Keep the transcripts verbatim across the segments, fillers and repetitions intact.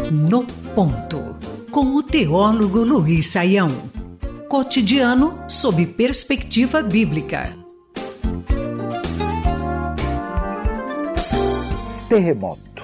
No Ponto, com o teólogo Luiz Saião. Cotidiano sob perspectiva bíblica. Terremoto.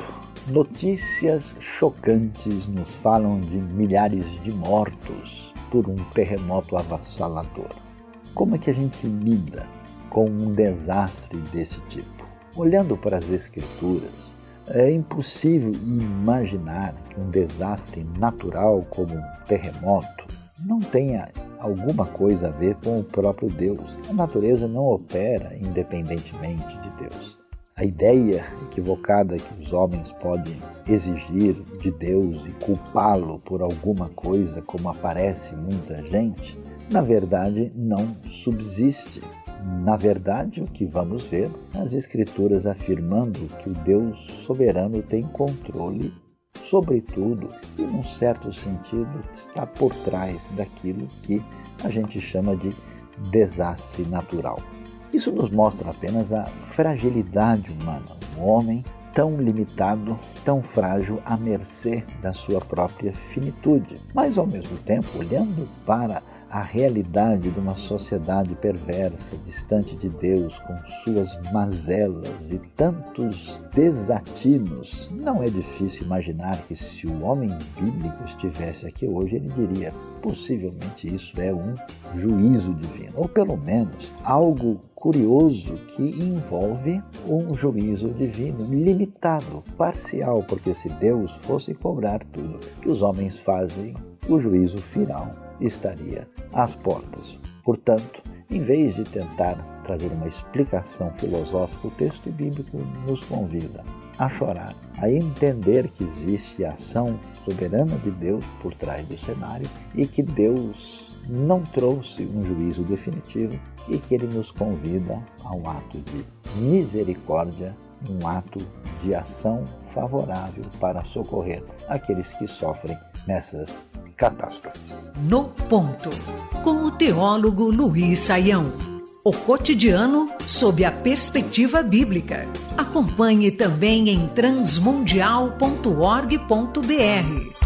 Notícias chocantes nos falam de milhares de mortos por um terremoto avassalador. Como é que a gente lida com um desastre desse tipo? Olhando para as Escrituras, é impossível imaginar que um desastre natural como um terremoto não tenha alguma coisa a ver com o próprio Deus. A natureza não opera independentemente de Deus. A ideia equivocada que os homens podem exigir de Deus e culpá-lo por alguma coisa, como aparece muita gente, na verdade não subsiste. Na verdade, o que vamos ver nas Escrituras afirmando que o Deus soberano tem controle sobre tudo e, num certo sentido, está por trás daquilo que a gente chama de desastre natural. Isso nos mostra apenas a fragilidade humana, um homem tão limitado, tão frágil, à mercê da sua própria finitude. Mas, ao mesmo tempo, olhando para a realidade de uma sociedade perversa, distante de Deus, com suas mazelas e tantos desatinos, não é difícil imaginar que se o homem bíblico estivesse aqui hoje, ele diria, possivelmente isso é um juízo divino, ou pelo menos algo curioso que envolve um juízo divino limitado, parcial, porque se Deus fosse cobrar tudo que os homens fazem, o juízo final estaria às portas. Portanto, em vez de tentar trazer uma explicação filosófica, o texto bíblico nos convida a chorar, a entender que existe a ação soberana de Deus por trás do cenário e que Deus não trouxe um juízo definitivo e que Ele nos convida a um ato de misericórdia, um ato de ação favorável para socorrer aqueles que sofrem nessas catástrofes. No Ponto, com o teólogo Luiz Saião. O cotidiano sob a perspectiva bíblica. Acompanhe também em transmundial ponto org ponto br.